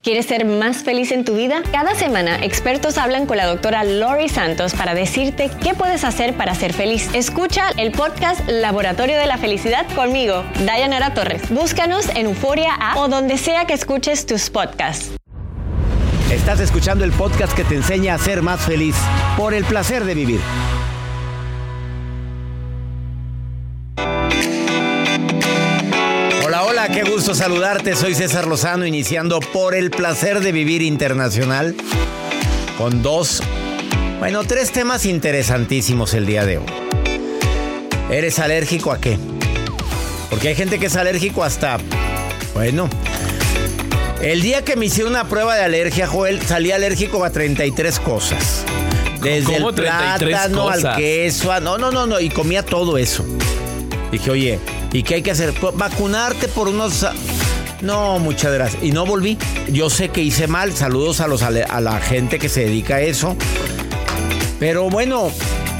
¿Quieres ser más feliz en tu vida? Cada semana, expertos hablan con la doctora Lori Santos para decirte qué puedes hacer para ser feliz. Escucha el podcast Laboratorio de la Felicidad conmigo, Dayanara Torres. Búscanos en Euforia App o donde sea que escuches tus podcasts. Estás escuchando el podcast que te enseña a ser más feliz por el placer de vivir. Hola, qué gusto saludarte. Soy César Lozano, iniciando por el placer de vivir internacional con tres temas interesantísimos el día de hoy. ¿Eres alérgico a qué? Porque hay gente que es alérgico hasta, el día que me hicieron una prueba de alergia, Joel, salí alérgico a 33 cosas. Desde el plátano al queso, no, y comía todo eso. Dije, oye, ¿y qué hay que hacer? Vacunarte por unos... No, muchas gracias. Y no volví. Yo sé que hice mal. Saludos a la gente que se dedica a eso. Pero bueno,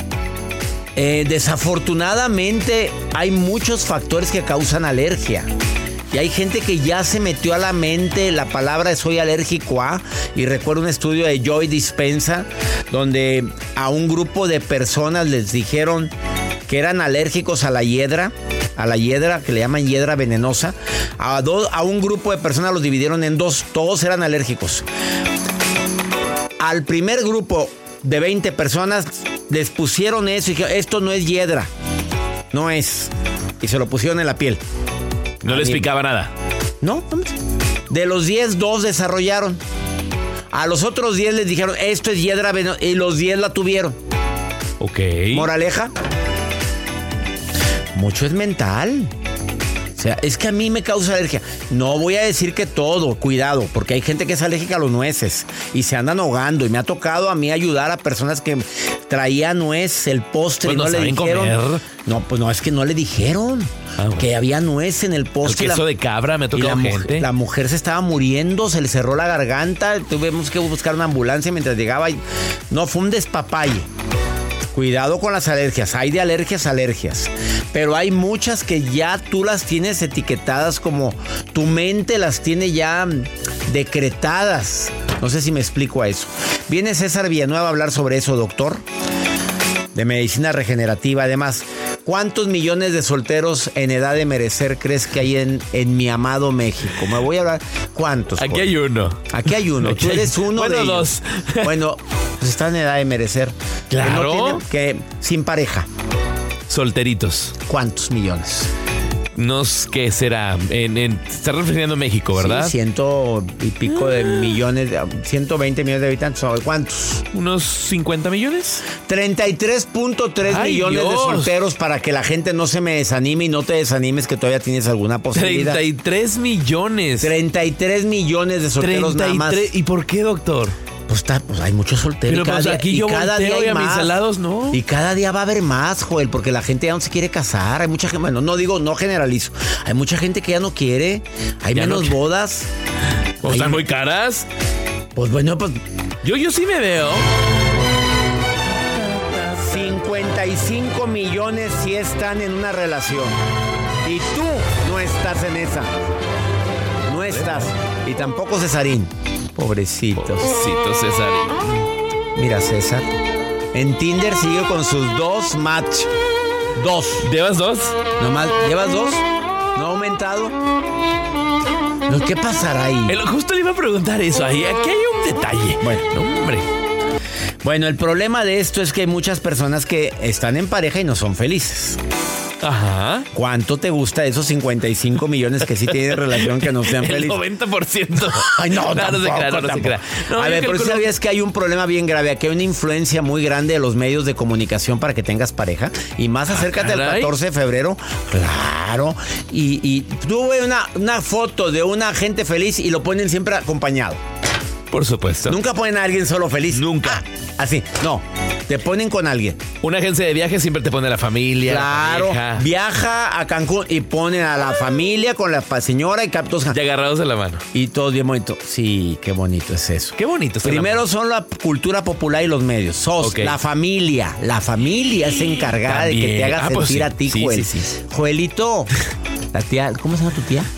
desafortunadamente hay muchos factores que causan alergia. Y hay gente que ya se metió a la mente la palabra soy alérgico a. Y recuerdo un estudio de Joy Dispenza donde a un grupo de personas les dijeron que eran alérgicos a la hiedra, que le llaman hiedra venenosa. A un grupo de personas los dividieron en dos, todos eran alérgicos. Al primer grupo de 20 personas les pusieron eso y dijeron, esto no es hiedra, no es. Y se lo pusieron en la piel. No les picaba nada. No, de los 10, 2 desarrollaron. A los otros 10 les dijeron, esto es hiedra venenosa, y los 10 la tuvieron. Ok. Moraleja. Mucho es mental. O sea, es que a mí me causa alergia. No voy a decir que todo, cuidado, porque hay gente que es alérgica a los nueces y se andan ahogando. Y me ha tocado a mí ayudar a personas que traían nuez, el postre, pues y no le dijeron. Comer. No, pues no, es que no le dijeron que había nuez en el postre. El queso de cabra, me ha tocado gente. La mujer se estaba muriendo, se le cerró la garganta. Tuvimos que buscar una ambulancia mientras llegaba. No, fue un despapalle. Cuidado con las alergias. Hay de alergias a alergias. Pero hay muchas que ya tú las tienes etiquetadas, como tu mente las tiene ya decretadas. No sé si me explico a eso. Viene César Villanueva a hablar sobre eso, doctor, de medicina regenerativa. Además, ¿cuántos millones de solteros en edad de merecer crees que hay en mi amado México? Me voy a hablar. ¿Cuántos? Aquí hay uno. Aquí hay uno. Tú eres uno de ellos. Bueno, pues están en edad de merecer. Claro. Que sin pareja. Solteritos. ¿Cuántos millones? ¿Qué será? Está refiriendo a México, ¿verdad? Sí, 100 y pico de millones, 120 millones de habitantes. ¿Cuántos? ¿Unos 50 millones? 33.3 millones de solteros, para que la gente no se me desanime y no te desanimes, que todavía tienes alguna posibilidad. 33 millones. 33 millones de solteros 33, nada más. ¿Y por qué, doctor? Pues hay muchos solteros. Pero pues aquí yo volteo y a mis alados no. Y cada día va a haber más, Joel, porque la gente ya no se quiere casar. Hay mucha gente, bueno, no generalizo. Hay mucha gente que ya no quiere. Hay ya menos bodas. ¿O están muy caras? Pues bueno, pues... Yo sí me veo. 55 millones sí están en una relación. Y tú no estás en esa. No estás. Y tampoco Cesarín. Pobrecito Cesarín. Mira, César. En Tinder sigue con sus 2 match. 2. ¿Llevas 2? Nomás, ¿llevas 2? ¿No ha aumentado? ¿Qué pasará ahí? Justo le iba a preguntar eso. Aquí hay un detalle. Bueno, hombre. Bueno, el problema de esto es que hay muchas personas que están en pareja y no son felices. Ajá. ¿Cuánto te gusta de esos 55 millones que sí tienen relación que no sean felices? El 90%. Ay, no, no se crea. A ver, pero ¿sabías que hay un problema bien grave? Aquí hay una influencia muy grande de los medios de comunicación para que tengas pareja. Y más acércate al 14 de febrero. Claro. Y tuve una foto de una gente feliz y lo ponen siempre acompañado. Por supuesto. Nunca ponen a alguien solo feliz. Nunca. Así, no. Te ponen con alguien. Una agencia de viajes siempre te pone a la familia. Claro. La viaja a Cancún y ponen a la familia con la señora y todos y agarrados de la mano. Y todo bien bonito. Sí, qué bonito es eso. Qué bonito es. Primero son la cultura popular y los medios. Okay. La familia. La familia es encargada de que te haga sentir a ti, Joel. Sí. Joelito. La tía, ¿cómo se llama tu tía?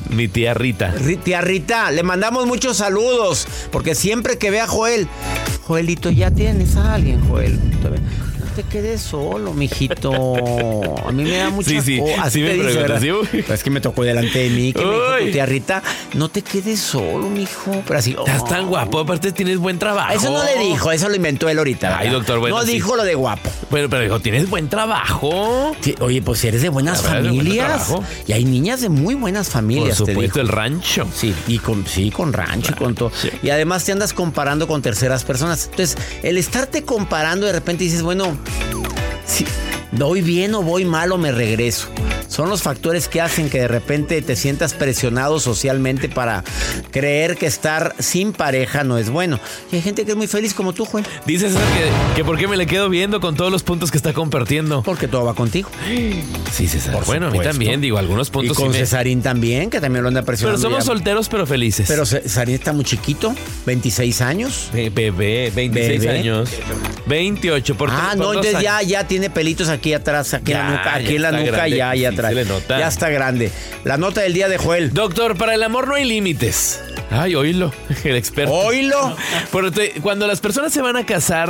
Mi tía Rita. Tía Rita, le mandamos muchos saludos, porque siempre que ve a Joelito, ya tienes a alguien, Joel. No te quedes solo, mijito. A mí me da mucha Sí, así me te dice, preguntas, ¿sí? Pero es que me tocó delante de mí, que me dijo tu tía Rita, no te quedes solo, mijo. Pero así, Estás tan guapo, aparte tienes buen trabajo. Eso no le dijo, eso lo inventó él ahorita. ¿Verdad? Ay, doctor, bueno, no sí. dijo lo de guapo. Bueno, pero dijo, tienes buen trabajo. Sí, oye, pues si eres de buenas La verdad, de buen familias. trabajo. Y hay niñas de muy buenas familias. Por te supuesto, dijo. el rancho. Sí, con rancho y con todo. Sí. Y además te andas comparando con terceras personas. Entonces, el estarte comparando, de repente dices, bueno, si voy bien o voy mal o me regreso. Son los factores que hacen que de repente te sientas presionado socialmente para creer que estar sin pareja no es bueno. Y hay gente que es muy feliz como tú, Juan. Dice César que por qué me le quedo viendo con todos los puntos que está compartiendo. Porque todo va contigo. Sí, César. Por bueno, a mí supuesto. también, digo, algunos Y puntos con sí me... Cesarín también, que también lo anda Pero presionando. somos ya. solteros, pero felices. Pero Cesarín está muy chiquito, 26 años. Bebé, 26 Bebé. años. 28. ¿Por Ah, por no, 2 entonces años. ya tiene pelitos aquí atrás, aquí en Ya, la nuca, aquí ya en la está nuca, grande, ya sí, atrás. se le nota. Ya está grande. La nota del día de Joel. Doctor, para el amor no hay límites. Ay, oílo, el experto. Oílo. Cuando las personas se van a casar,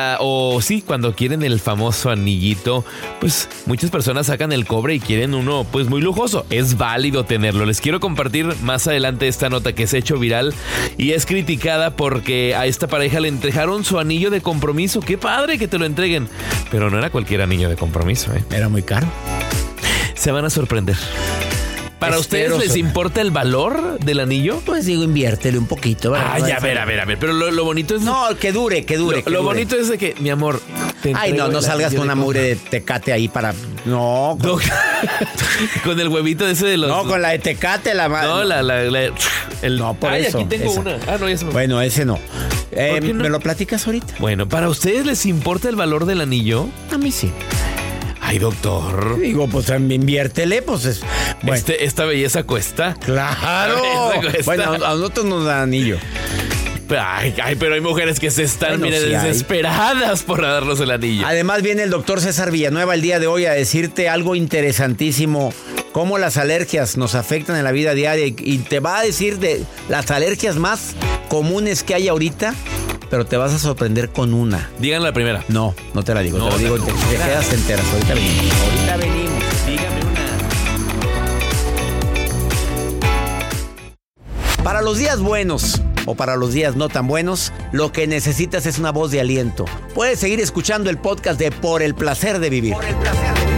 cuando quieren el famoso anillito, pues muchas personas sacan el cobre y quieren uno, pues muy lujoso. Es válido tenerlo. Les quiero compartir más adelante esta nota que se ha hecho viral y es criticada porque a esta pareja le entregaron su anillo de compromiso. Qué padre que te lo entreguen. Pero no era cualquier anillo de compromiso, ¿eh? Era muy caro. Se van a sorprender. ¿Para ustedes les importa el valor del anillo? Pues digo, inviértele un poquito, ¿verdad? Ah, ya, a ver. Pero lo bonito es... No, que dure. Lo bonito es de que, mi amor... te Ay, no entrego el salgas anillo con una de mugre de Tecate ahí para... No, No, con el huevito ese de los... no, con la de Tecate, la madre. No, No, por Ay, eso, aquí tengo esa. una. Ah, no, ya se me... Bueno, ese no. qué no? ¿Me lo platicas ahorita? Bueno, ¿para ustedes les importa el valor del anillo? A mí sí. Ay, doctor. Digo, pues inviértele, pues bueno. Esta belleza cuesta. ¡Claro! Esa cuesta. Bueno, a nosotros nos dan anillo. Ay, pero hay mujeres que se están, Bueno, sí desesperadas por darnos el anillo. Además viene el doctor César Villanueva el día de hoy a decirte algo interesantísimo. Cómo las alergias nos afectan en la vida diaria. Y te va a decir de las alergias más comunes que hay ahorita. Pero te vas a sorprender con una. Díganle la primera. No te la digo. No, te la digo. no. Te quedas enteras. Ahorita venimos. Dígame una. Para los días buenos o para los días no tan buenos, lo que necesitas es una voz de aliento. Puedes seguir escuchando el podcast de Por el Placer de Vivir. Por el Placer de Vivir.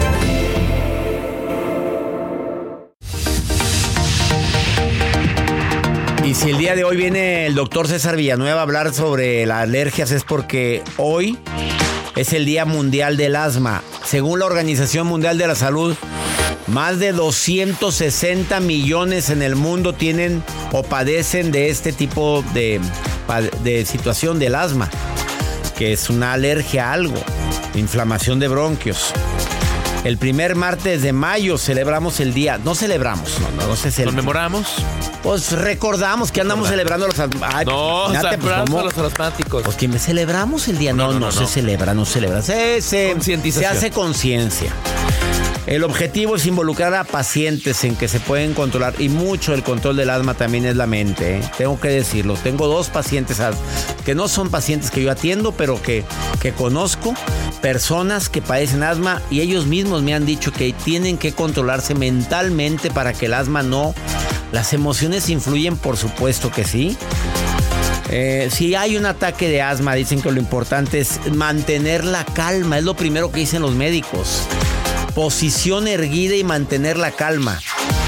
Y si el día de hoy viene el doctor César Villanueva a hablar sobre las alergias es porque hoy es el Día Mundial del Asma. Según la Organización Mundial de la Salud, más de 260 millones en el mundo tienen o padecen de este tipo de situación del asma, que es una alergia a algo, inflamación de bronquios. El primer martes de mayo celebramos el día. No celebramos, no se celebra. ¿Conmemoramos? Pues recordamos que andamos celebrando los asmáticos. No, celebramos a los asmáticos. Pues que celebramos el día. No se celebra. Se Concientización. hace conciencia. El objetivo es involucrar a pacientes en que se pueden controlar. Y mucho el control del asma también es la mente, ¿eh? Tengo que decirlo. Tengo 2 pacientes que no son pacientes que yo atiendo, pero que conozco. Personas que padecen asma y ellos mismos me han dicho que tienen que controlarse mentalmente para que el asma no... Las emociones influyen, por supuesto que sí. Si hay un ataque de asma, dicen que lo importante es mantener la calma. Es lo primero que dicen los médicos. Posición erguida y mantener la calma.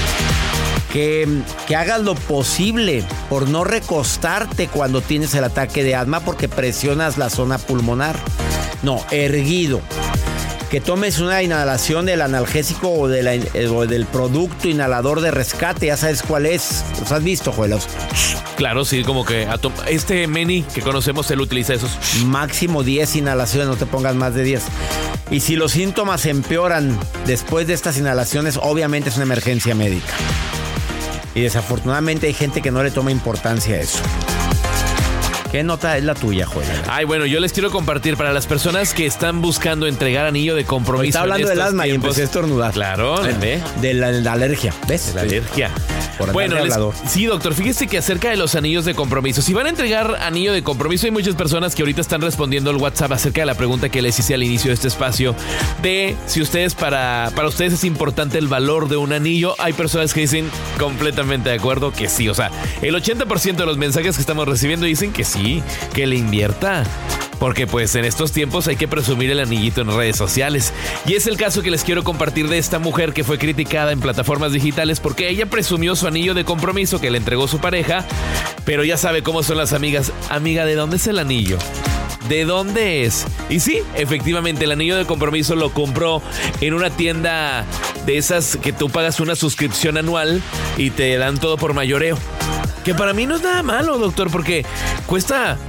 Que hagas lo posible por no recostarte cuando tienes el ataque de asma porque presionas la zona pulmonar. No, erguido. Que tomes una inhalación del analgésico o del producto inhalador de rescate. Ya sabes cuál es. ¿Los has visto, Juelos? Claro, sí, como que este Meni que conocemos, él utiliza esos. Máximo 10 inhalaciones, no te pongas más de 10. Y si los síntomas empeoran después de estas inhalaciones, obviamente es una emergencia médica. Y desafortunadamente hay gente que no le toma importancia a eso. ¿Qué nota es la tuya, Joel? Ay, bueno, yo les quiero compartir para las personas que están buscando entregar anillo de compromiso. Está hablando del asma y empecé a estornudar. Claro, de la alergia. ¿Ves? De la alergia. por Bueno, andar de hablador. sí, doctor, fíjese que acerca de los anillos de compromiso, si van a entregar anillo de compromiso, hay muchas personas que ahorita están respondiendo al WhatsApp acerca de la pregunta que les hice al inicio de este espacio, de si ustedes, para ustedes es importante el valor de un anillo. Hay personas que dicen completamente de acuerdo que sí, o sea, el 80% de los mensajes que estamos recibiendo dicen que sí, que le invierta. Porque pues en estos tiempos hay que presumir el anillito en redes sociales. Y es el caso que les quiero compartir de esta mujer que fue criticada en plataformas digitales porque ella presumió su anillo de compromiso que le entregó su pareja. Pero ya sabe cómo son las amigas. Amiga, ¿de dónde es el anillo? ¿De dónde es? Y sí, efectivamente, el anillo de compromiso lo compró en una tienda de esas que tú pagas una suscripción anual y te dan todo por mayoreo. Que para mí no es nada malo, doctor, porque cuesta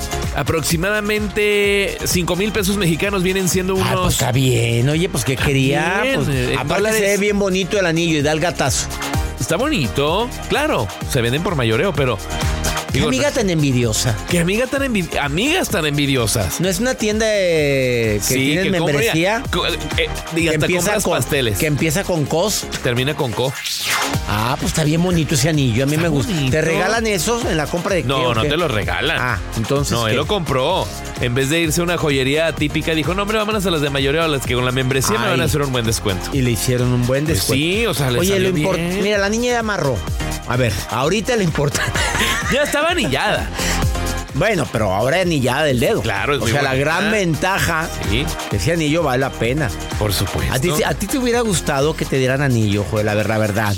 aproximadamente 5,000 pesos mexicanos, vienen siendo unos... Pues está bien, oye, pues ¿qué quería? Bien, Pues, aparte se ve bien bonito el anillo y da el gatazo. Está bonito, claro, se venden por mayoreo, pero... ¿Qué amiga tan envidiosa? ¿Qué amigas tan envidiosas? ¿No es una tienda que tiene membresía? Que empieza con pasteles. Que empieza con COS. Termina con CO. Ah, pues está bien bonito ese anillo, a mí me gusta. Bonito. ¿Te regalan esos en la compra de qué? No, no te lo regalan. Ah, entonces no, ¿qué? él lo compró. En vez de irse a una joyería típica, dijo, no, hombre, vámonos a las de mayoreo, a las que con la membresía me van a hacer un buen descuento. Y le hicieron un buen Pues descuento. sí, o sea, le salió bien. Mira, la niña ya amarró. A ver, ahorita le importa. Ya estaba anillada. Bueno, pero ahora anillada del dedo. Claro, es o muy sea, la bonita. gran ventaja, Sí, ese anillo vale la pena. por supuesto. ¿A ti te hubiera gustado que te dieran anillo, Joel? La verdad.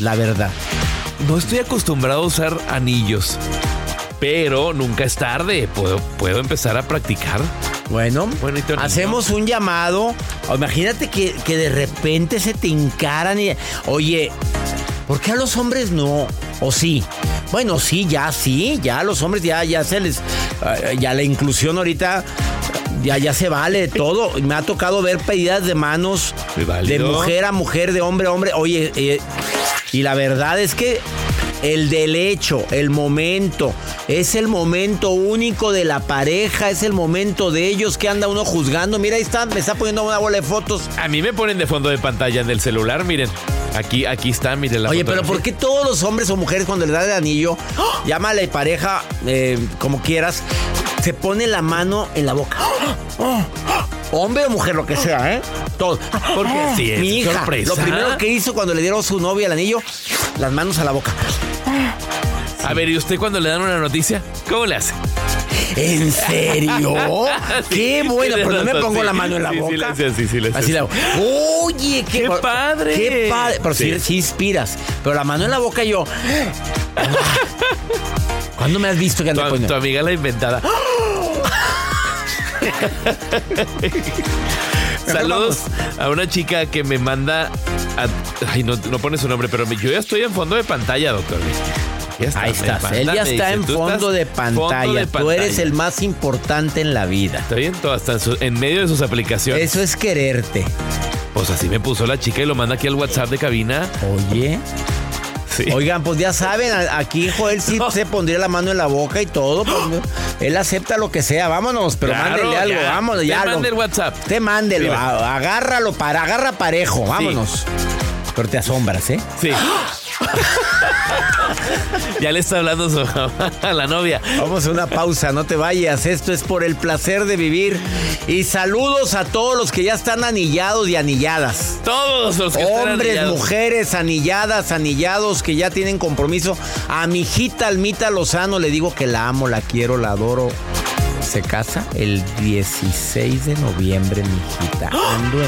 No estoy acostumbrado a usar anillos, pero nunca es tarde. Puedo empezar a practicar. Bueno, Bonito anillo. hacemos un llamado. Imagínate que de repente se te encaran y... Oye, ¿por qué a los hombres no? ¿O sí? Bueno, sí, ya a los hombres ya se les... ya la inclusión ahorita... Ya se vale todo. Me ha tocado ver pedidas de manos Muy válido. de mujer a mujer, de hombre a hombre. Oye, y la verdad es que el delecho, el momento, es el momento único de la pareja, es el momento de ellos que anda uno juzgando. Mira, ahí está, me está poniendo una bola de fotos. A mí me ponen de fondo de pantalla en el celular, miren. Aquí está, miren la Oye, pero fotografía. ¿por qué todos los hombres o mujeres cuando les dan el anillo, llámale pareja, como quieras, se pone la mano en la boca? Hombre o mujer, lo que sea, ¿eh? Todo. Porque sí, es mi hija, sorpresa. lo primero que hizo cuando le dieron a su novia el anillo, las manos a la boca. A ver, ¿y usted cuando le dan una noticia? ¿Cómo le hace? ¿En serio? Sí, Qué bueno, sí, pero no me sí, pongo la mano en la sí, boca. Sí, le hace así, sí, le hace Así la así. Oye, ¡Qué padre! Qué padre. Pero Sí. sí inspiras. Pero la mano en la boca yo. ¿Cuándo me has visto que anda Tu poniendo? amiga la inventada. Saludos a una chica que me manda ay, no pone su nombre, pero yo ya estoy en fondo de pantalla, doctor. Ya está, Ahí estás. me Él manda, ya me está dice, en "Tú fondo estás de pantalla. Tú eres el más importante en la vida. Estoy en todo, hasta en medio de sus aplicaciones. Eso es quererte. Pues así me puso la chica y lo manda aquí al WhatsApp de cabina. Oye. Sí. Oigan, pues ya saben, aquí Joel sí No. se pondría la mano en la boca y todo. Pues, él acepta lo que sea. Vámonos, pero Claro, mándele algo. ya. Vámonos, ya. Te mande el WhatsApp. Te mándelo. Sí. Agárralo, agarra parejo. Vámonos. Pero te asombras, ¿eh? Sí. Ya le está hablando a la novia. Vamos a una pausa, no te vayas. Esto es Por el Placer de Vivir. Y saludos a todos los que ya están anillados y anilladas. Todos los que están Hombres, anillados. mujeres, anilladas, anillados, que ya tienen compromiso. A mi hijita Almita Lozano le digo que la amo, la quiero, la adoro. Se casa el 16 de noviembre, mi hijita. Ando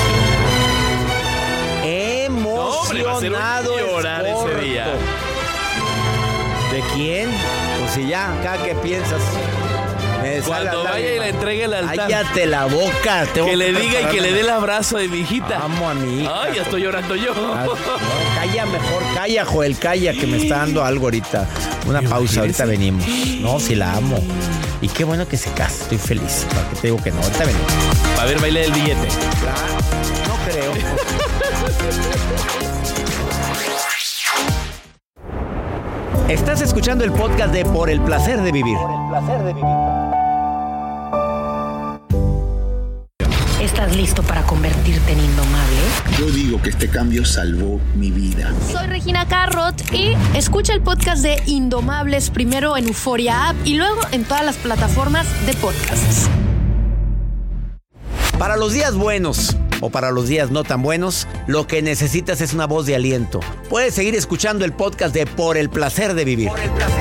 hombre, va a ser un emocionado. llorar es ese corto. día. ¿De quién? Pues si ya, acá que piensas. Me sale Cuando la vaya y lágrima. la entregue el altar. Cállate la boca. Tengo Que le diga y preparar que le la- dé el abrazo de mi hijita. Amo a mi hija. Ay, ya estoy llorando yo. No, calla mejor, calla, Joel, calla, que me está dando algo ahorita. Una pausa, ahorita venimos. No, si la amo. Y qué bueno que se casa, estoy feliz. ¿Para qué te digo que no? Ahorita venimos. Va a haber baile del billete. No creo. Estás escuchando el podcast de Por el Placer de Vivir. Estás ¿Estás listo para convertirte en indomable? Yo digo que este cambio salvó mi vida. Soy Regina Carrot y escucha el podcast de Indomables primero en Euforia App y luego en todas las plataformas de podcasts. Para los días buenos o para los días no tan buenos, lo que necesitas es una voz de aliento. Puedes seguir escuchando el podcast de Por el Placer de Vivir.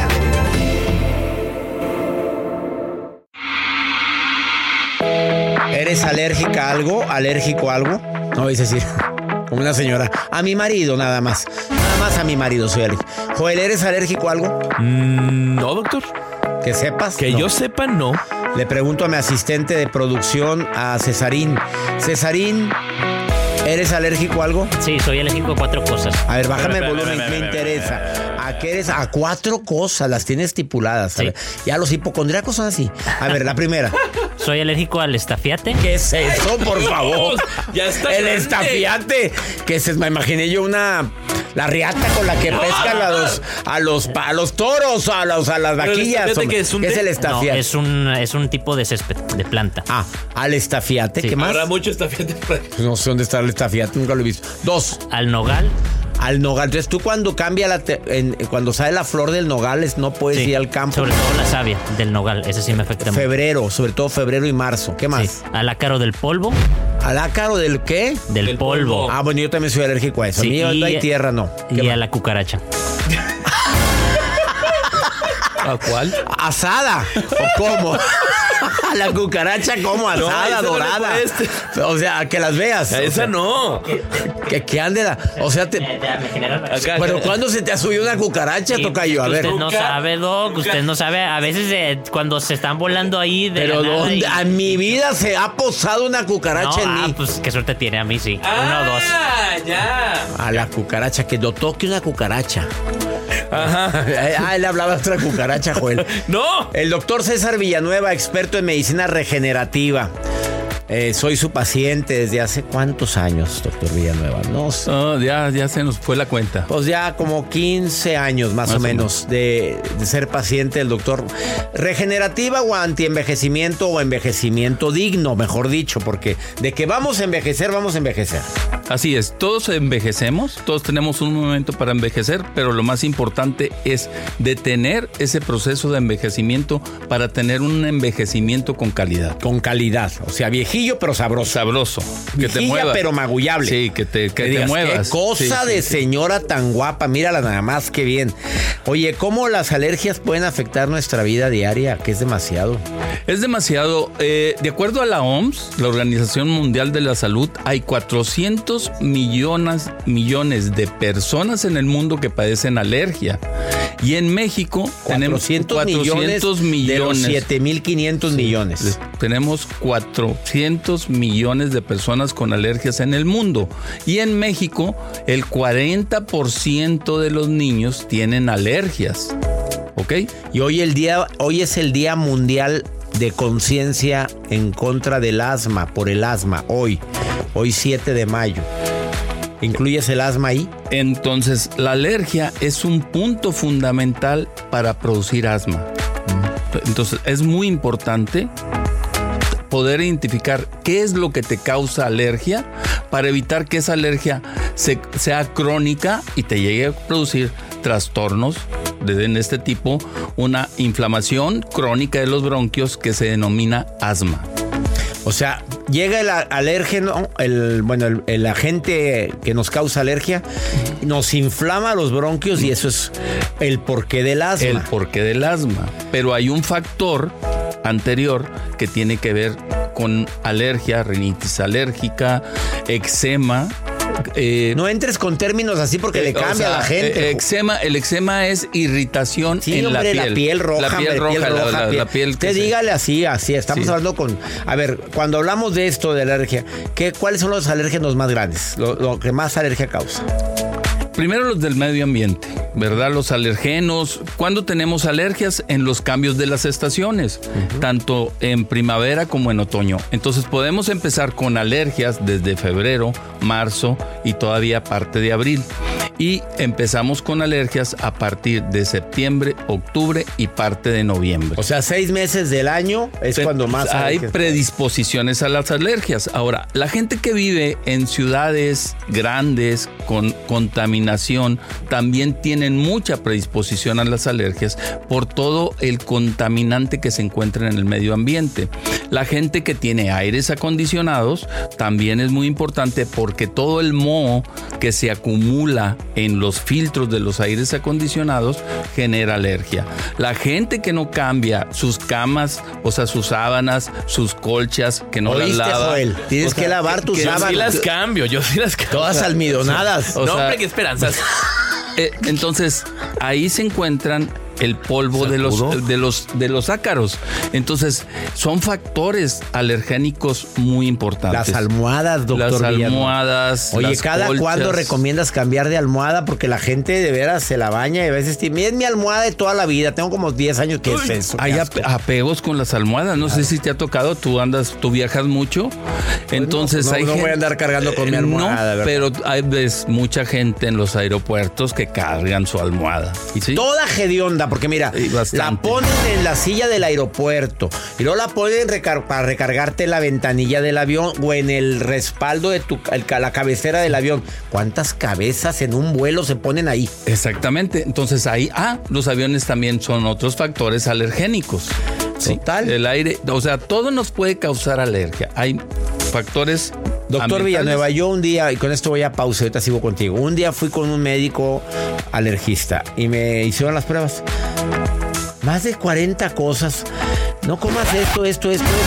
¿Eres alérgica a algo? ¿Alérgico a algo? No, es decir, como una señora. A mi marido nada más. Nada más a mi marido soy alérgico. Joel, ¿eres alérgico a algo? No, doctor. ¿Que sepas? Que no. yo sepa, no. Le pregunto a mi asistente de producción, a Cesarín. Cesarín, ¿eres alérgico a algo? Sí, soy alérgico a 4 cosas. A ver, bájame el volumen, me interesa. ¿A qué eres? A 4 cosas, las tiene estipuladas. Sí. A ver, ya los hipocondríacos son así. A ver, la primera. Soy alérgico al estafiate. ¿Qué es eso, por favor? Ya está El grande. estafiate. Que se me imaginé yo la riata con la que pescan a los toros, a las vaquillas. estafiate que es un ¿Qué es el No, estafiate? es un tipo de césped, de planta. Ah, al estafiate. Sí. ¿Qué más? Habrá mucho estafiate. No sé dónde está el estafiate, nunca lo he visto. 2. Al nogal. Al nogal. Entonces tú cuando cuando sale la flor del nogal no puedes Sí, ir al campo. sobre todo la savia del nogal, ese sí me afecta mucho. Febrero, sobre todo febrero y marzo. ¿Qué más? Sí. Al ácaro del polvo. ¿Al ácaro del qué? Del polvo. Ah, bueno, yo también soy alérgico a eso. Sí, A mí no hay tierra, no. ¿Qué Y más? a la cucaracha. ¿A cuál? ¿Asada? ¿O cómo? A la cucaracha como asada, esa no le dorada. fue O sea, que las veas. A O esa sea, no. que ande o sea, Acá, pero ¿cuándo se te ha subido una cucaracha, tocayo? A ver. Usted no sabe, Doc. Usted no sabe. A veces cuando se están volando ahí de Pero la nada ¿dónde? y- A mi vida se ha posado una cucaracha en mí. pues qué suerte tiene, a mí sí. 1 o 2. Ya. A la cucaracha, que lo toque una cucaracha. Ajá. Ah, él hablaba de otra cucaracha, Joel. No. El doctor César Villanueva, experto en medicina regenerativa. Soy su paciente desde hace ¿cuántos años, doctor Villanueva? No sé. No, ya se nos fue la cuenta. Pues ya como 15 años más o menos de ser paciente del doctor. Regenerativa o antienvejecimiento o envejecimiento digno, mejor dicho, porque de que vamos a envejecer, vamos a envejecer. Así es, todos envejecemos, todos tenemos un momento para envejecer, pero lo más importante es detener ese proceso de envejecimiento para tener un envejecimiento con calidad. Con calidad, o sea, viejillo pero sabroso. Sabroso, que te Viejilla, muevas. pero magullable. Sí, que te digas, muevas. Qué cosa Sí, de sí, sí. señora tan guapa, mírala nada más, qué bien. Oye, ¿cómo las alergias pueden afectar nuestra vida diaria? Que es demasiado. Es demasiado. De acuerdo a la OMS, la Organización Mundial de la Salud, hay 400 millones de personas en el mundo que padecen alergia. Y en México tenemos 400 millones de los 7,500 millones. Tenemos 400 millones de personas con alergias en el mundo. Y en México, el 40% de los niños tienen alergias. ¿Ok? Y hoy es el Día Mundial de Conciencia en contra del asma, por el asma, hoy 7 de mayo. ¿Incluyes el asma ahí? Entonces, la alergia es un punto fundamental para producir asma. Entonces, es muy importante poder identificar qué es lo que te causa alergia para evitar que esa alergia sea crónica y te llegue a producir trastornos de este tipo, una inflamación crónica de los bronquios que se denomina asma. O sea, llega el alérgeno, el agente que nos causa alergia, nos inflama los bronquios y eso es el porqué del asma. El porqué del asma. Pero hay un factor anterior que tiene que ver con alergia, rinitis alérgica, eczema. No entres con términos así porque le cambia a la gente. El eczema es irritación en hombre, la piel roja. La piel roja, la piel. Usted dígale así. Estamos hablando con... A ver, cuando hablamos de esto, de la alergia, ¿cuáles son los alérgenos más grandes? Lo que más alergia causa. Primero los del medio ambiente. ¿verdad? Los alergenos. ¿Cuándo tenemos alergias? En los cambios de las estaciones, tanto en primavera como en otoño. Entonces podemos empezar con alergias desde febrero, marzo y todavía parte de abril. Y empezamos con alergias a partir de septiembre, octubre y parte de noviembre. O sea, 6 meses del año es cuando más hay predisposiciones a las alergias. Ahora, la gente que vive en ciudades grandes con contaminación también tienen mucha predisposición a las alergias por todo el contaminante que se encuentra en el medio ambiente. La gente que tiene aires acondicionados también es muy importante porque todo el moho que se acumula en los filtros de los aires acondicionados genera alergia. La gente que no cambia sus camas, o sea, sus sábanas, sus colchas, que no las lava. Joel? Tienes que lavar tus sábanas. Yo sí las cambio. Todas almidonadas. No, hombre, qué esperanzas. Entonces, ahí se encuentran el polvo de los ácaros. Entonces, son factores alergénicos muy importantes. Las almohadas, doctor Las Villanueva. almohadas, Oye, las ¿cada colchas. cuándo recomiendas cambiar de almohada? Porque la gente de veras se la baña y a veces es mi almohada de toda la vida. Tengo como 10 años. ¿Qué es eso? Hay apegos con las almohadas. No sé si te ha tocado. Tú viajas mucho. Entonces no voy a andar cargando con mi almohada. No, pero hay mucha gente en los aeropuertos que cargan su almohada. ¿Sí? Toda hedionda, porque mira, la ponen en la silla del aeropuerto y luego la ponen para recargarte la ventanilla del avión o en el respaldo de la cabecera del avión. ¿Cuántas cabezas en un vuelo se ponen ahí? Exactamente. Entonces ahí, los aviones también son otros factores alergénicos. Total. Sí, el aire, o sea, todo nos puede causar alergia. Hay factores. Doctor Villanueva, yo un día, y con esto voy a pausa, ahorita sigo contigo. Un día fui con un médico alergista y me hicieron las pruebas. Más de 40 cosas. No comas esto.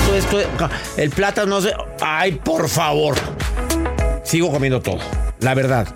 El plátano no sé. Ay, por favor. Sigo comiendo todo. La verdad.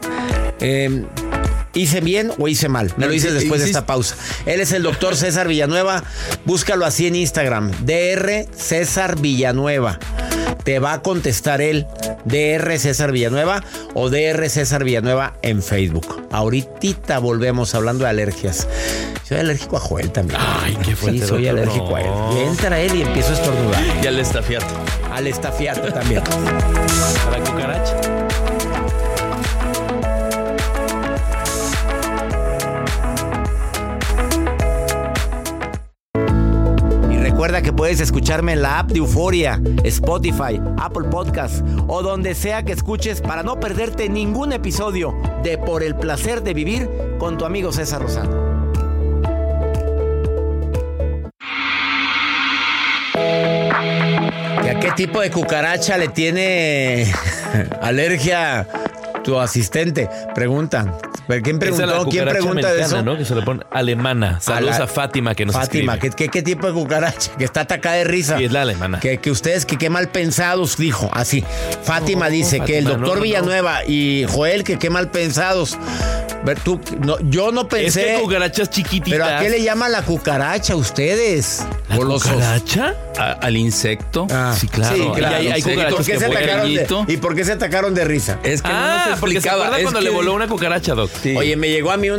¿Hice bien o hice mal? Me lo dices después de esta pausa. Él es el doctor César Villanueva. Búscalo así en Instagram. Dr. César Villanueva. Te va a contestar él. Dr. César Villanueva o Dr. César Villanueva en Facebook. Ahorita volvemos hablando de alergias. Soy alérgico a Joel también. Ay, qué fuerte. Sí, soy alérgico a él. Y entra él y empiezo a estornudar. Y al estafiato. Al estafiato también. A la cucaracha. Recuerda que puedes escucharme en la app de Euforia, Spotify, Apple Podcasts o donde sea que escuches para no perderte ningún episodio de Por el Placer de Vivir con tu amigo César Lozano. ¿Y a qué tipo de cucaracha le tiene alergia tu asistente? Preguntan. ¿Quién preguntó? ¿Quién pregunta de eso? ¿No? Que se le pone alemana. Saludos a Fátima que nos Fátima, escribe. ¿qué tipo de cucaracha? Que está atacada de risa. Sí, es la alemana. Que ustedes, que qué mal pensados, dijo. Así. Fátima dice Fátima, que el doctor Villanueva y Joel, que qué mal pensados. Ver, tú, yo no pensé. Es que cucarachas chiquititas. ¿Pero a qué le llaman la cucaracha ustedes? ¿La cucaracha? Al insecto. Sí, claro. Sí, claro. Hay cucarachas ¿Y por qué se atacaron de risa? Es que no nos porque se acuerda cuando le voló una cucaracha, Doc. Sí. Oye, me llegó a mí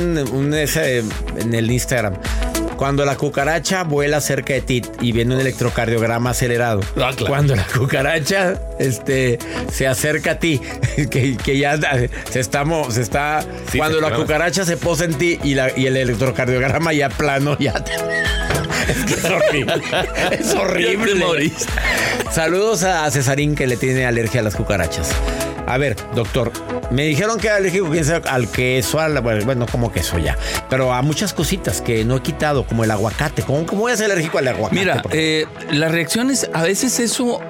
en el Instagram. Cuando la cucaracha vuela cerca de ti y viene un electrocardiograma acelerado. Claro. Cuando la cucaracha se acerca a ti, que ya se está sí, cuando la cucaracha se posa en ti y el electrocardiograma ya plano, ya te... Es que es horrible. Es horrible. Saludos a Cesarín, que le tiene alergia a las cucarachas. A ver, doctor, me dijeron que era alérgico al queso, bueno, como queso ya, pero a muchas cositas que no he quitado, como el aguacate. ¿Cómo voy a ser alérgico al aguacate? Mira, las reacciones, a veces eso...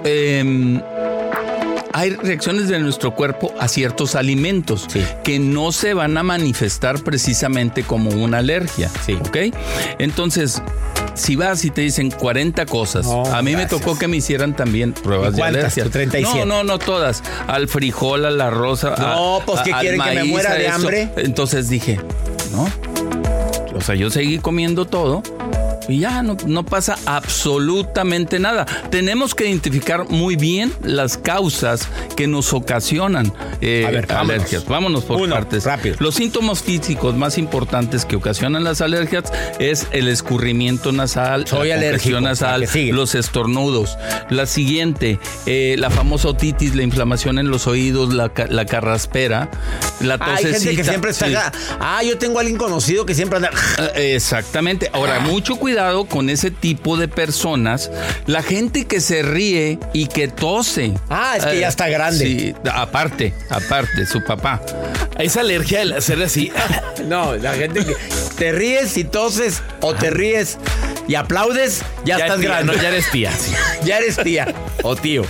hay reacciones de nuestro cuerpo a ciertos alimentos que no se van a manifestar precisamente como una alergia. ¿Ok? Entonces... Si vas y te dicen 40 cosas, a mí me tocó que me hicieran también pruebas de alergia. 37. No todas. Al frijol, al arroz, pues ¿qué quieren que me muera de hambre? Entonces dije, no. O sea, yo seguí comiendo todo Y ya no pasa absolutamente nada. Tenemos que identificar muy bien las causas que nos ocasionan alergias. Vámonos por partes. Rápido. Los síntomas físicos más importantes que ocasionan las alergias es el escurrimiento nasal, Soy la alérgico, congestión nasal, los estornudos. La siguiente, la famosa otitis, la inflamación en los oídos, la carraspera, la tosecita. Hay gente que siempre está yo tengo a alguien conocido que siempre anda. Exactamente. Ahora, mucho cuidado con ese tipo de personas. La gente que se ríe y que tose. Es que ya está grande. Sí, aparte, su papá. ¿Es alergia el hacer así? No, la gente que te ríes y toses o te ríes y aplaudes, ya estás tía, grande. No, ya eres tía. Sí. Ya eres tía o tío.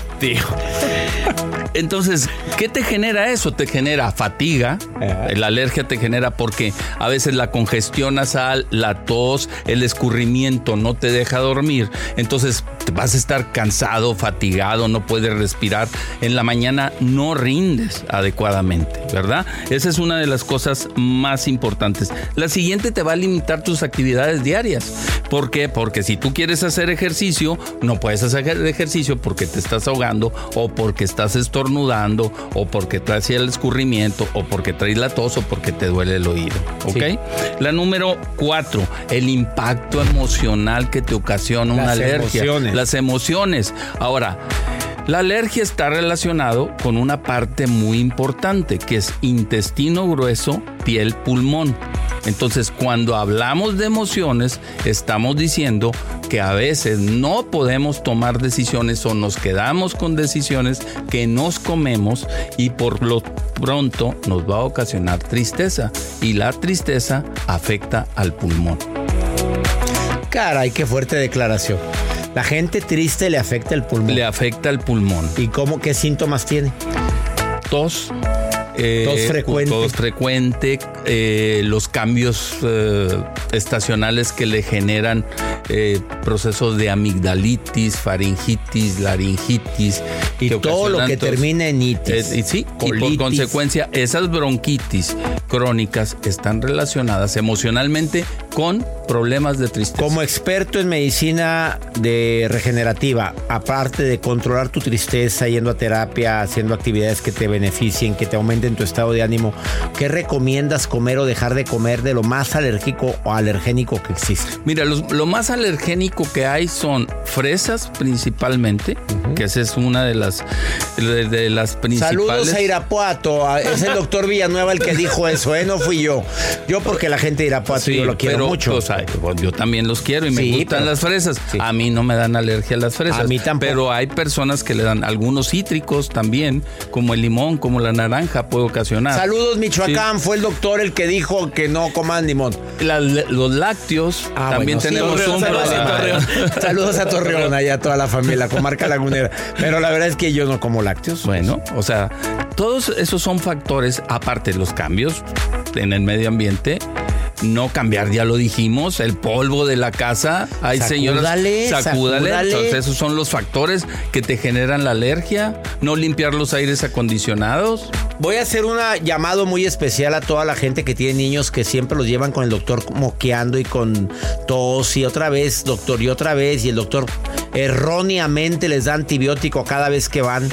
Entonces, ¿qué te genera eso? Te genera fatiga. La alergia te genera porque a veces la congestión nasal, la tos, el escurrimiento no te deja dormir. Entonces, vas a estar cansado, fatigado, no puedes respirar. En la mañana no rindes adecuadamente, ¿verdad? Esa es una de las cosas más importantes. La siguiente te va a limitar tus actividades diarias. ¿Por qué? Porque si tú quieres hacer ejercicio, no puedes hacer ejercicio porque te estás ahogando o porque estás estornudando o porque traes el escurrimiento o porque traes la tos o porque te duele el oído, ¿ok? Sí. La número 4, el impacto emocional que te ocasiona una alergia. Las emociones. Ahora, la alergia está relacionado con una parte muy importante que es intestino grueso, piel, pulmón. Entonces, cuando hablamos de emociones, estamos diciendo que a veces no podemos tomar decisiones o nos quedamos con decisiones que nos comemos y por lo pronto nos va a ocasionar tristeza. Y la tristeza afecta al pulmón. Caray, qué fuerte declaración. La gente triste le afecta el pulmón. Le afecta el pulmón. ¿Y qué síntomas tiene? Tos. Tos frecuente. Los cambios estacionales que le generan procesos de amigdalitis, faringitis, laringitis. Y todo lo que termina en itis. Sí, colitis. Y por consecuencia, esas bronquitis crónicas están relacionadas emocionalmente con problemas de tristeza. Como experto en medicina regenerativa, aparte de controlar tu tristeza, yendo a terapia, haciendo actividades que te beneficien, que te aumenten tu estado de ánimo, ¿qué recomiendas comer o dejar de comer de lo más alérgico o alergénico que existe? Mira, lo más alergénico que hay son fresas principalmente, que esa es una de las principales. Saludos a Irapuato, es el doctor Villanueva el que dijo eso, no fui yo. Yo porque la gente de Irapuato yo lo quiero mucho. Yo también los quiero y me gustan las fresas. Sí. A mí no me dan alergia a las fresas. A mí tampoco. Pero hay personas que le dan algunos cítricos también, como el limón, como la naranja, puede ocasionar. Saludos, Michoacán. Sí. Fue el doctor el que dijo que no coman limón. Los lácteos, también tenemos un problema. Saludos a Torreón, allá a toda la familia, comarca lagunera. Pero la verdad es que yo no como lácteos. Bueno, o sea, todos esos son factores, aparte de los cambios en el medio ambiente. No cambiar, ya lo dijimos, el polvo de la casa. Hay señoras, sacúdale. Entonces, esos son los factores que te generan la alergia. No limpiar los aires acondicionados. Voy a hacer un llamado muy especial a toda la gente que tiene niños que siempre los llevan con el doctor moqueando y con tos y otra vez, doctor, y otra vez. Y el doctor erróneamente les da antibiótico cada vez que van.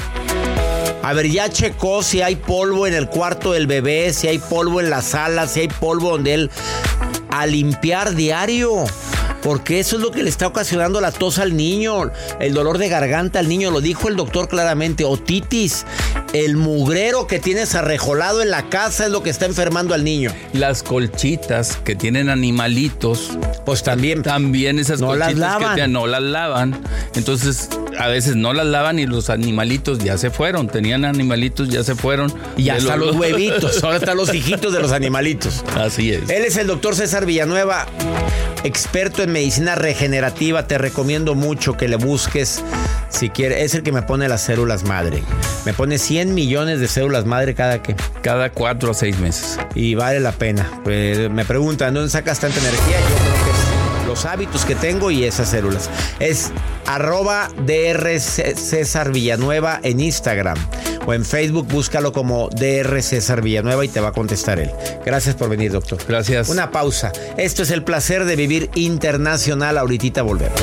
A ver, ya checó si hay polvo en el cuarto del bebé, si hay polvo en la sala, si hay polvo donde él... A limpiar diario, porque eso es lo que le está ocasionando la tos al niño, el dolor de garganta al niño, lo dijo el doctor claramente, otitis, el mugrero que tienes arrejolado en la casa es lo que está enfermando al niño. Las colchitas que tienen animalitos, pues también esas no colchitas no las lavan, entonces a veces no las lavan y los animalitos ya se fueron, tenían animalitos, ya se fueron. Y hasta los huevitos, ahora están los hijitos de los animalitos. Así es. Él es el doctor César Villanueva, experto en medicina regenerativa. Te recomiendo mucho que le busques si quieres. Es el que me pone las células madre. Me pone 100 millones de células madre cada 4 a 6 meses. Y vale la pena. Pues me preguntan, ¿dónde sacas tanta energía? Yo creo que es los hábitos que tengo y esas células. Es @Dr. César Villanueva en Instagram o en Facebook búscalo como Dr. César Villanueva y te va a contestar él. Gracias por venir, doctor. Gracias. Una pausa. Esto es El Placer de Vivir Internacional. Ahorita volvemos.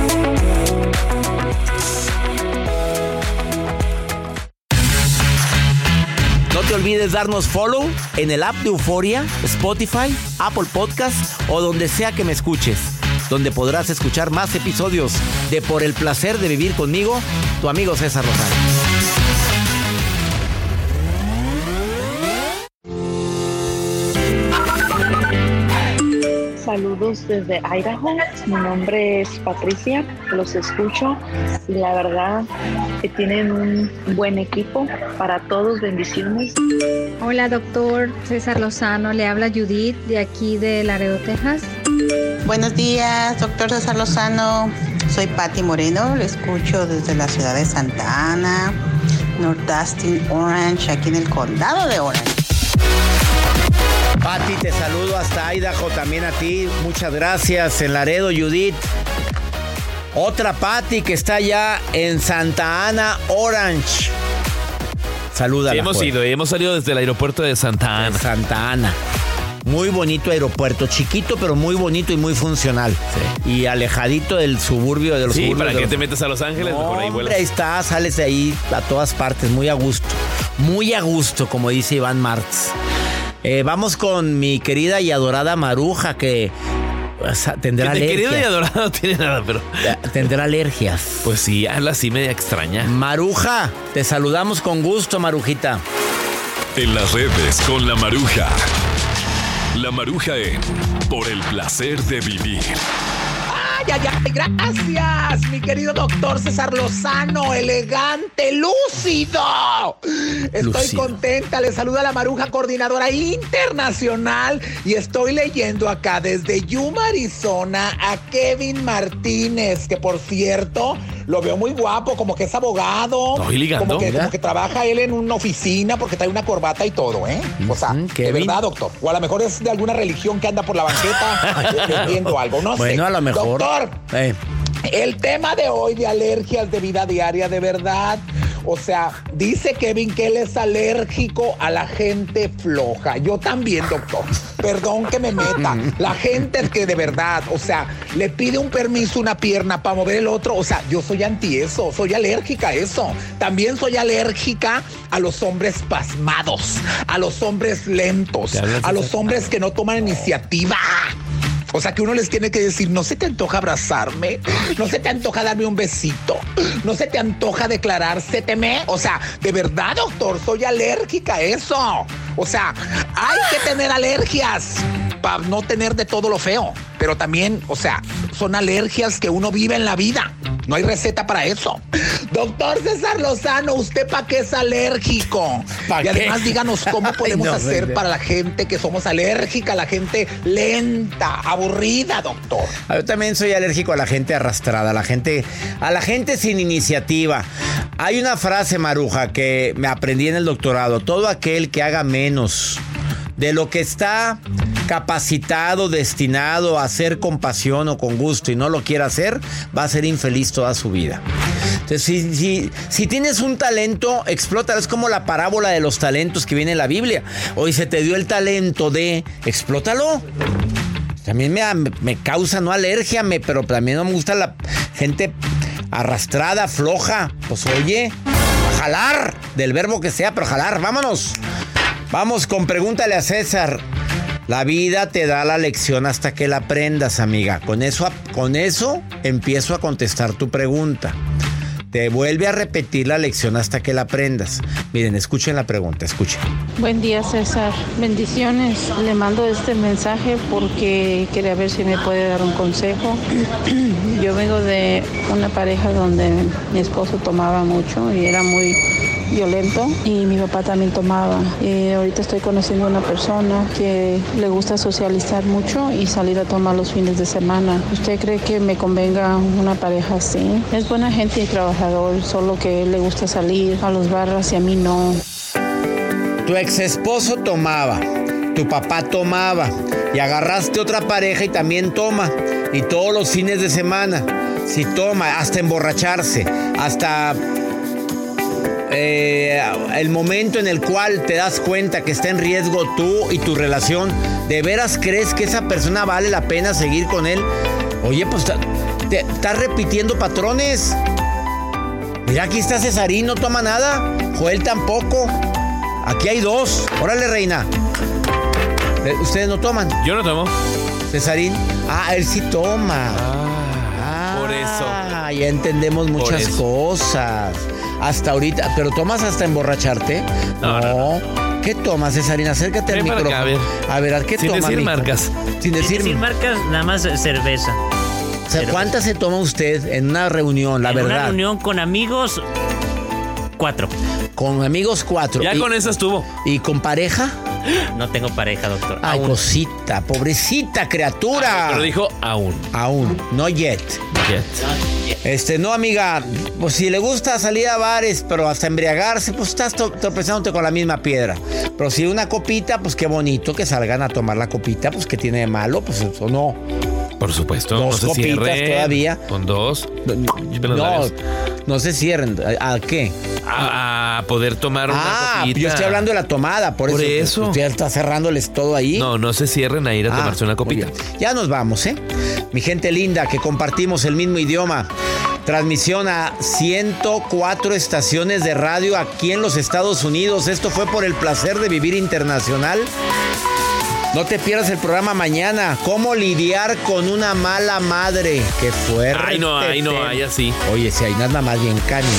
No te olvides darnos follow en el app de Euforia, Spotify, Apple Podcasts o donde sea que me escuches, donde podrás escuchar más episodios de Por el Placer de Vivir conmigo, tu amigo César Lozano. Saludos desde Idaho, mi nombre es Patricia, los escucho y la verdad que tienen un buen equipo, para todos bendiciones. Hola doctor César Lozano, le habla Judith de aquí de Laredo, Texas. Buenos días, doctor César Lozano, soy Patti Moreno, le escucho desde la ciudad de Santa Ana, North Dustin, Orange, aquí en el condado de Orange. Pati, te saludo hasta Idaho, también a ti. Muchas gracias. En Laredo, Judith. Otra Pati que está allá en Santa Ana, Orange. Salúdala. Sí, hemos ido y hemos salido desde el aeropuerto de Santa Ana. Santa Ana. Muy bonito aeropuerto, chiquito pero muy bonito y muy funcional. Sí. Y alejadito del suburbio, de los suburbios. Sí, para que te metas a Los Ángeles, mejor ahí vuelas. Ahí está, sales de ahí a todas partes, muy a gusto. Muy a gusto, como dice Iván Martz. Vamos con mi querida y adorada Maruja, que tendrá alergias. Querida y adorada no tiene nada, pero... Tendrá alergias. Pues sí, habla así media extraña. Maruja, te saludamos con gusto, Marujita. En las redes con la Maruja. La Maruja en Por el Placer de Vivir. ¡Ay, gracias, mi querido doctor César Lozano! ¡Elegante, lúcido! Estoy contenta, le saluda la Maruja, coordinadora internacional, y estoy leyendo acá desde Yuma, Arizona, a Kevin Martínez, que por cierto, lo veo muy guapo, como que es abogado. ¿Estoy ligando? Como que trabaja él en una oficina porque trae una corbata y todo, ¿eh? O sea, de verdad, doctor. O a lo mejor es de alguna religión que anda por la banqueta viendo algo, no sé. Bueno, a lo mejor. Doctor, el tema de hoy de alergias de vida diaria, de verdad. O sea, dice Kevin que él es alérgico a la gente floja. Yo también, doctor. Perdón que me meta. La gente que de verdad, o sea, le pide un permiso una pierna para mover el otro. O sea, yo soy anti eso. Soy alérgica a eso. También soy alérgica a los hombres pasmados, a los hombres lentos, a los hombres que no toman iniciativa. O sea, que uno les tiene que decir, ¿no se te antoja abrazarme? ¿No se te antoja darme un besito? ¿No se te antoja declarárseteme? O sea, de verdad, doctor, soy alérgica a eso. O sea, hay que tener alergias para no tener de todo lo feo. Pero también, o sea, son alergias que uno vive en la vida. No hay receta para eso. Doctor César Lozano, ¿usted para qué es alérgico? Y además díganos cómo podemos hacer para la gente que somos alérgica, la gente lenta, aburrida, doctor. Yo también soy alérgico a la gente arrastrada, a la gente sin iniciativa. Hay una frase, Maruja, que me aprendí en el doctorado. Todo aquel que haga menos de lo que está capacitado, destinado a hacer con pasión o con gusto y no lo quiere hacer, va a ser infeliz toda su vida. Entonces, si tienes un talento, explótalo. Es como la parábola de los talentos que viene en la Biblia. Hoy se te dio el talento de... explótalo. También me causa, no alergia, pero también no me gusta la gente arrastrada, floja. Pues oye, jalar, del verbo que sea, pero jalar, vámonos. Vamos con Pregúntale a César. La vida te da la lección hasta que la aprendas, amiga. Con eso empiezo a contestar tu pregunta. Te vuelve a repetir la lección hasta que la aprendas. Miren, escuchen la pregunta, escuchen. Buen día, César. Bendiciones. Le mando este mensaje porque quería ver si me puede dar un consejo. Yo vengo de una pareja donde mi esposo tomaba mucho y era muy violento, y mi papá también tomaba. Ahorita estoy conociendo a una persona que le gusta socializar mucho y salir a tomar los fines de semana. ¿Usted cree que me convenga una pareja así? Es buena gente y trabajador, solo que le gusta salir a los barras y a mí no. Tu ex esposo tomaba, tu papá tomaba, y agarraste otra pareja y también toma, y todos los fines de semana, si toma, hasta emborracharse, hasta el momento en el cual te das cuenta que está en riesgo tú y tu relación, ¿de veras crees que esa persona vale la pena seguir con él? Oye, pues estás repitiendo patrones. Mira, aquí está Cesarín, no toma nada. Joel tampoco. Aquí hay dos. Órale, reina. ¿Ustedes no toman? Yo no tomo. Cesarín. Él sí toma. Por eso. Ya entendemos muchas cosas. Hasta ahorita. ¿Pero tomas hasta emborracharte? No. ¿Qué tomas, Cesarín? Acércate al micrófono. A ver, ¿qué tomas? Sin decir marcas. Sin decir marcas, nada más cerveza. O sea, ¿cuántas se toma usted en una reunión, la verdad? En una reunión con amigos, 4. Con amigos 4. Ya con esas tuvo. ¿Y con pareja? No tengo pareja, doctor. Ay, aún. Cosita, pobrecita criatura. Pero dijo aún. Aún, no yet. No, amiga, pues si le gusta salir a bares, pero hasta embriagarse, pues estás tropezándote con la misma piedra. Pero si una copita, pues qué bonito que salgan a tomar la copita, pues qué tiene de malo, pues eso no. Por supuesto. 2 copitas todavía. Con 2. No se cierren. ¿A qué? A poder tomar una copita. Yo estoy hablando de la tomada, por eso. Usted está cerrándoles todo ahí. No se cierren a ir a tomarse una copita. Ya nos vamos, mi gente linda, que compartimos el mismo idioma. Transmisión a 104 estaciones de radio aquí en los Estados Unidos. Esto fue por el placer de vivir internacional. No te pierdas el programa mañana. ¿Cómo lidiar con una mala madre? ¡Qué fuerte! Ay, no, así. Oye, si hay nada más bien canija.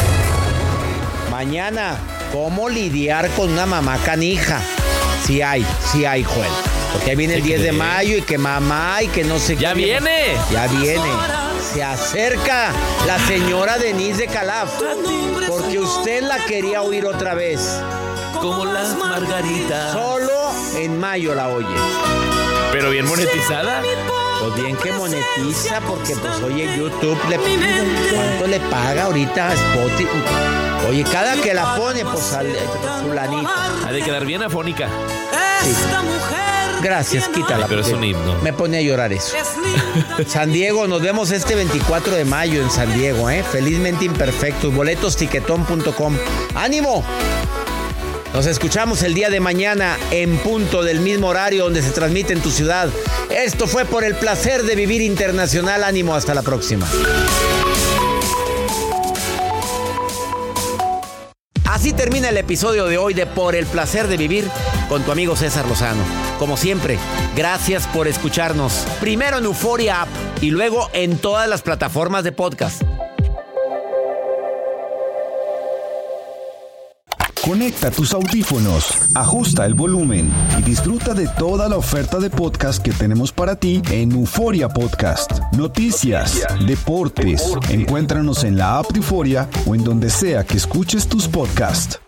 Mañana, ¿cómo lidiar con una mamá canija? Sí hay, Joel. Porque ahí viene el 10 de mayo y que mamá y que no sé qué. ¡Ya viene! Ya viene. Se acerca la señora Denise de Calaf. Porque usted la quería oír otra vez. Como las margaritas. Solo en mayo la oye. ¿Pero bien monetizada? Pues bien que monetiza, porque pues oye, YouTube ¿cuánto le paga ahorita a Spotify? Oye, cada que la pone, pues su lanita. Ha de quedar bien afónica. Sí. Gracias, quítala. Pero es un himno. Me pone a llorar eso. San Diego, nos vemos este 24 de mayo en San Diego, Felizmente imperfectos. Boletos tiquetón.com. ¡Ánimo! Nos escuchamos el día de mañana en punto del mismo horario donde se transmite en tu ciudad. Esto fue por el placer de vivir internacional. Ánimo, hasta la próxima. Así termina el episodio de hoy de Por el placer de vivir con tu amigo César Lozano. Como siempre, gracias por escucharnos. Primero en Euphoria App y luego en todas las plataformas de podcast. Conecta tus audífonos, ajusta el volumen y disfruta de toda la oferta de podcast que tenemos para ti en Euphoria Podcast. Noticias, deportes. Encuéntranos en la app de Euphoria o en donde sea que escuches tus podcasts.